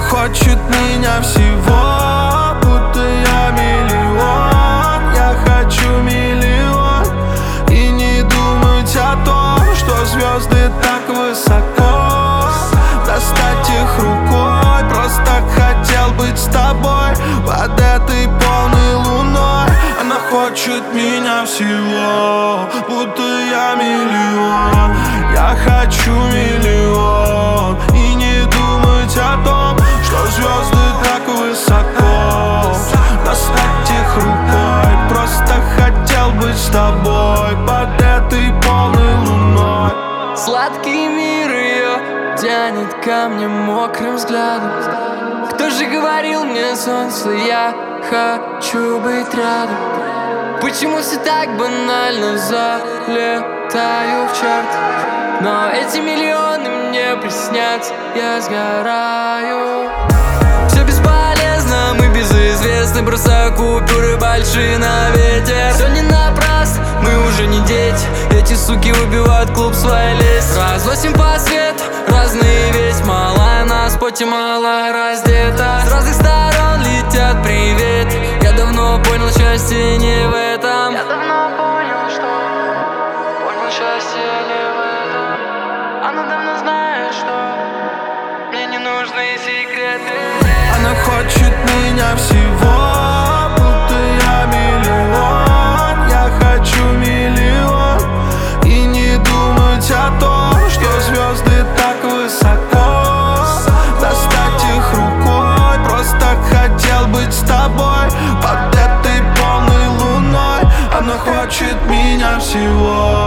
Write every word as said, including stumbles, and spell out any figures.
хочет меня всего, будто я миллион. Я хочу миллион и не думать о том, что звезды так высоко. Достать их рукой, просто хотел быть с тобой под этой полной луной. Она хочет меня всего, будто я миллион. Я хочу миллион и не думать о том, что звезды так высоко. Достать их рукой, просто хотел быть с тобой под этой полной луной. Сладкий мир ее тянет ко мне мокрым взглядом. Кто же говорил мне, солнце, я хочу быть рядом? Почему все так банально, залетаю в чарт? Но эти миллионы мне приснятся, я сгораю. Все бесполезно, мы безызвестны, просто купюры большие на ветер. Все не напрасно, мы уже не дети, эти суки выбивают клуб своей лезть. Разносим по свету разные весть, малая на споте, малая раздета. С разных сторон летят привет. Я давно понял, счастье не в этом. Я давно понял, что понял, счастье не в этом. Она давно знает, что мне не нужны секреты. Она хочет меня всего, будто я миллион. Я хочу миллион и не думать о том, что звезды так высоко. Достать их рукой, просто хотел быть с тобой под этой полной луной. Она хочет меня всего.